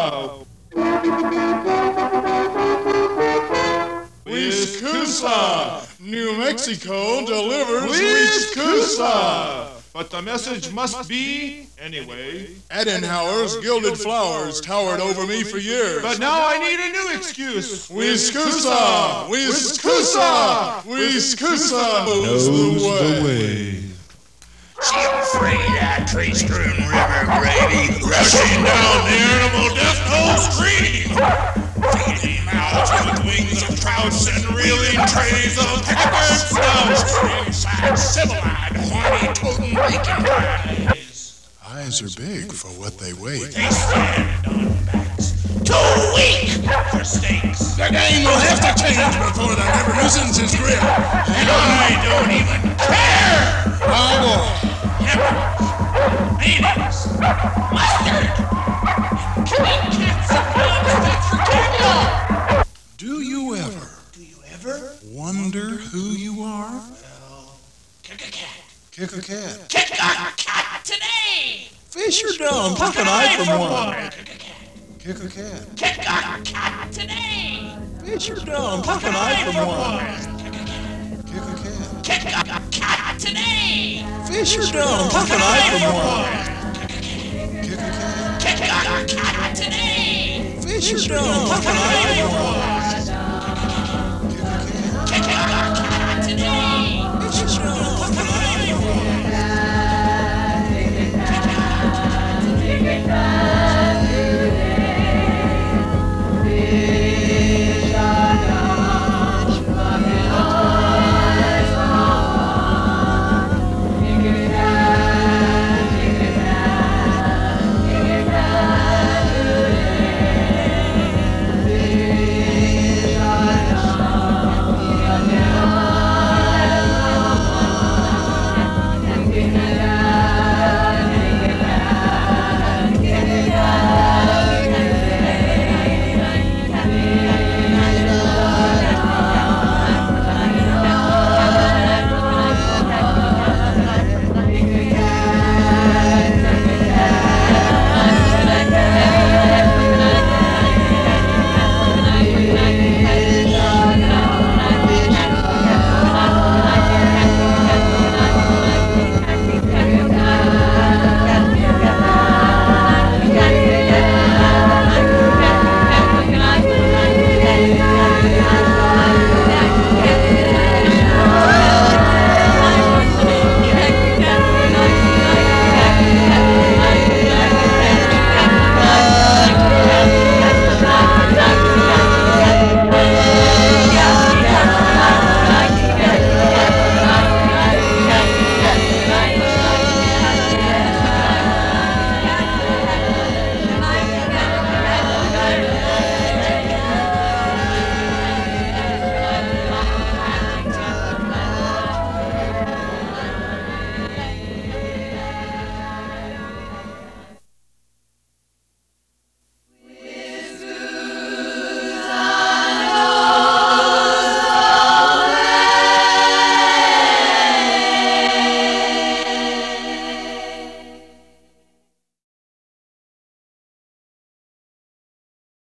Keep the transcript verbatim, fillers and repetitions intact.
Whiskusa! New Mexico delivers Whiskusa! But the message must be, anyway. Edenhauer's gilded flowers towered over me for years. But now I need a new excuse. Whiskusa! Whiskusa! Whiskusa knows the way. She afraid that tree-strewn river gravy rushing down the animal death toll stream. Feeding mouths with wings of trouts and reeling trays of peppered snouts inside civilized, horny, totem bacon pies. Eyes are big for what they weigh. They stand on backs, too weak for steaks. The game will have to change before the river loosens his grip. And I don't even care. Oh boy. Peppers, mayonnaise, mustard, and clean cats and dogs fit for caviar. Do you ever, Do you ever wonder who you are? Well, kick a cat. Kick a cat. Kick a cat today. Fish or dumb, Kick pick an eye from one. one. Kick a cat. Kick a cat. Kick a cat today. Fish or dumb, pick an eye from one. Kick a cat. Kick a cat. Kick a cat today. Fish or dumb, pick an eye from one. Kick a cat. Kick a cat today. Fish or dumb, pick an eye from one.